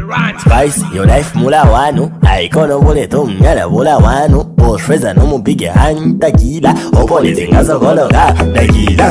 Spice, your life mula wanu. Aikono bole to mnyala bula wanu. Boshweza no mupige hanta gila. Opo litingazo kolo ka gila.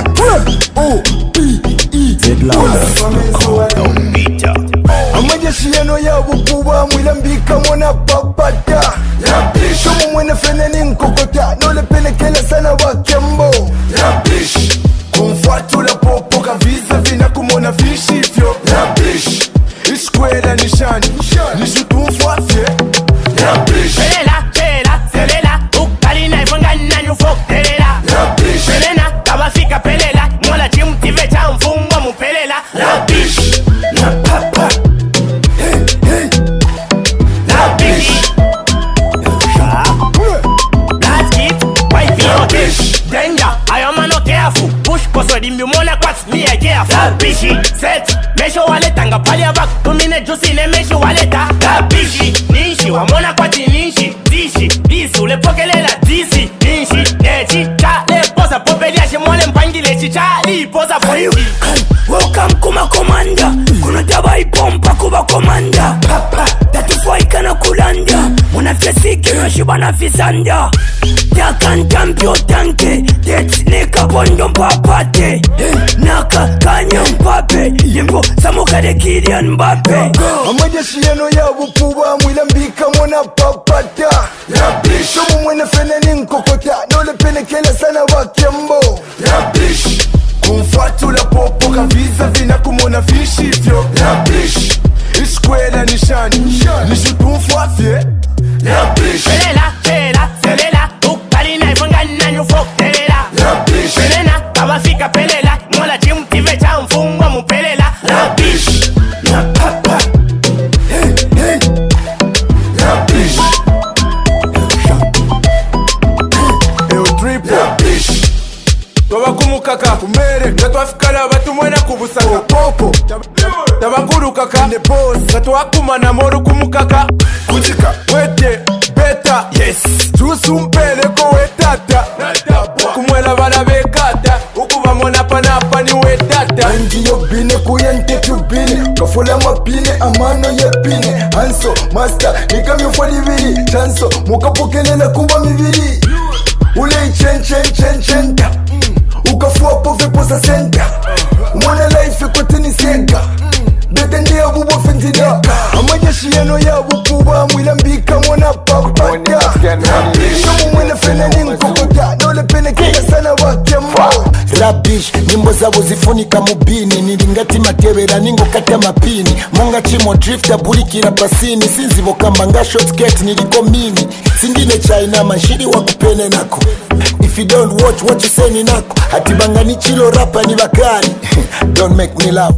Zed Louder. Amajeshi yano ya bukuwa mwilambika mwana papata. Shomu mwene fene ni nkokota. Nole pelekele sana wakembo. Kumfuatu la popo kaviza vina kumona vishi vyo. Iskwela nishani nishutumfuafye. Selela, selela, selela. Ukalina ifangana nyufok telela. Selena, kabafika pelela. Mola chimtive cha mfungwa mupelela. Rabish na papa. Rabish Let's get wifey okay. Danger, I am not careful. Push koso dimbi mona kwats me a careful. Rabishi, set, mesho waleta nga palia bak. Tumine juicy ne mesho waleta. Rabishi, nishi, wamona kwati nishi. Dishi, disu, ule pokelela disi. Nishi, nechi, chale, posa popelia shimole mpangile chichali. Posa poiwi welcome kuma komanda. Kuna taba ipompa kuba komanda. Tatufaika na kulanda. Muna fiasiki na shiba na fisanda. Takan tampio tanke. Tets neka bondo mpapate. Naka kanya mpape. Limbo samuka de Kylian Mbappe. Amajeshi yano ya bukuwa mwilambika mwana papata. Shomu mwene fene ni nkokota. Nole pelekele sana wakembo. Kumfuatu la popo kaviza vina kumona vishi vyo. Iskwela nishani nishutumfuafye. Selela, selela, selela. Ukalina ifangana nyufok telela. Selena, kabafika pelela. Mola chimtive cha mfungwa mupelela. Rabish na papa. Tobakumukaka kumere katwafikala batumwena kubusaka popo tabangurukaka ne boss katwakumana moru kumukaka kuchika wete beta yes tusumpele ko wetata kumwela bala bekata ukuba mona panapa ni wetata Ndiyo bine kuyente tubine. Kafula mapine amano ye pine. Hanso master nikamyo falibili. Chanso mukapokelela kuba mibili. Ule chen ukafua pove posa senta. Mwana life kote ni sega. Bete ndiya bubo fentida. Amajeshi yano ya bukuwa mwilambika mwana papata. Shomu mwene fene ni nkokota. Nole pelekele sana wakembo. Rabish, nyimbo zabo zifunika mubini. Nilingati matebera ningo kata mapini. Monga chimo drifter bulikira pasini. Sinzibo kambanga shortcut niliko mini. Singine China mashiri wakupene nako. If you don't watch what you say ni nako. Hatibanga ni chilo rapa ni bakari. Don't make me laugh.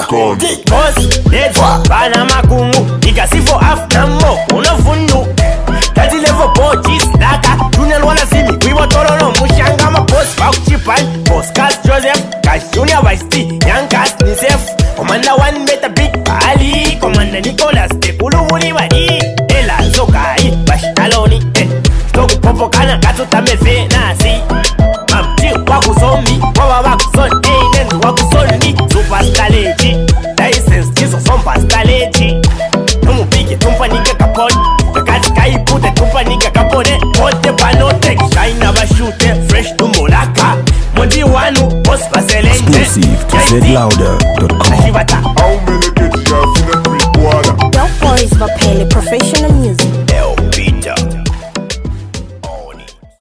Boss, let's bana makungu. Ikasifo af namo unafundu. Kazi level boys laka. Junior wana simi. We want all on mushanga ma boss. Fuck chipan. Boss Cass Joseph. Cash Junior Vice Young Cass Nisef. Commander one better big Ali. Commander Nicholas. Tekulu muli wadi. Ela zokai. Bash taloni. Stoku popo kana katu tamefe nasi. Mamti wakusomi. Wawa wakuson. Nendu wakusoni. Superstar leji. License jiso superstar leji. Numu pigi tumpa nika kaponi. Kakati kai pute tumpa nika kapone. Pote panote shine abashute. Fresh tumulaka. Mondi wanu boss paselente. Exclusive to zedlouder.com. Ashibata. how many get you in a free water Your boys were paying professional.